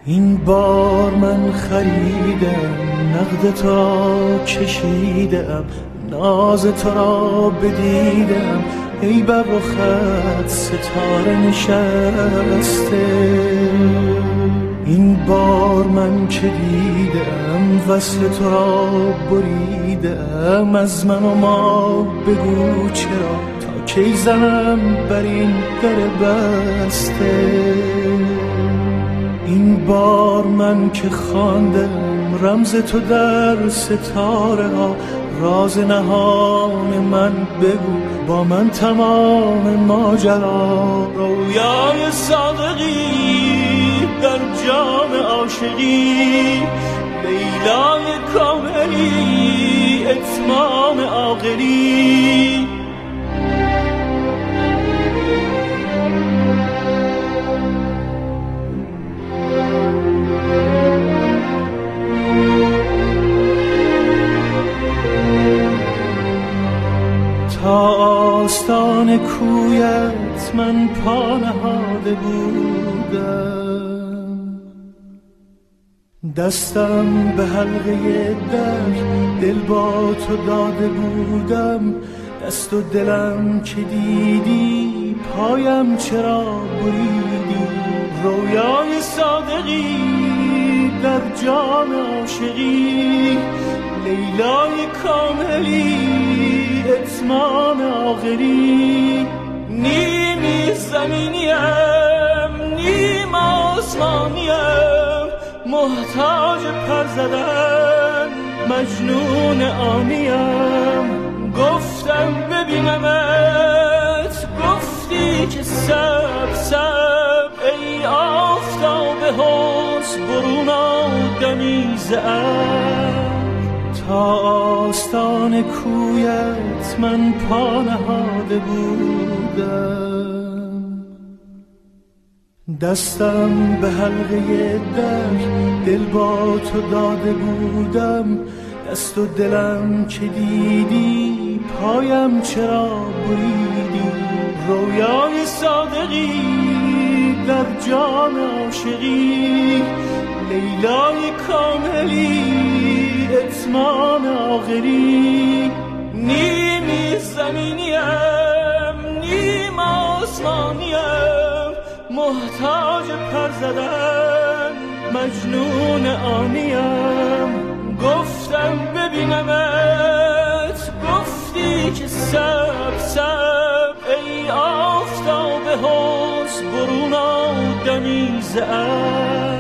این بار من خریدم نقد تو را کشیدم، ناز تو را بدیدم، ای بر رخت ستاره نشسته. این بار من که دیدم وصل تو را بریدم، از من و ما بگو چرا تا کی زنم بر این در بسته. این بار من که خواندم رمز تو در ستاره ها، راز نهان من بگو با من تمام ماجرا. رویای صادقی در جام عاشقی، لیلای کاملی اتمام عاقلی. تا آستان کویت من پا نهاده بودم، دستم به حلقه در دل با تو داده بودم. دست و دلم که دیدی پایم چرا بریدی. رویای صادقی در جام عاشقی، لیلای کاملی اتمام آخری. نیمی زمینیم نیم آسمانیم، محتاج پر زدن مجنون آنیم. گفتم ببینمت گفتی که سب سب، ای آفتاب حسن برون آدمی زعب. تا آستان کویت من پا نهاده بودم، دستم به حلقه در دل با تو داده بودم. دست و دلم که دیدی پایم چرا بریدی. رویای صادقی در جام عاشقی، لیلای کاملی اتمام آخری. نیمی زمینیم نیم آسمانیم، محتاج پر زدن مجنون آنیم. گفتم ببینمت گفتی که سب سب، ای آفتاب حسن برون آدمی زعب.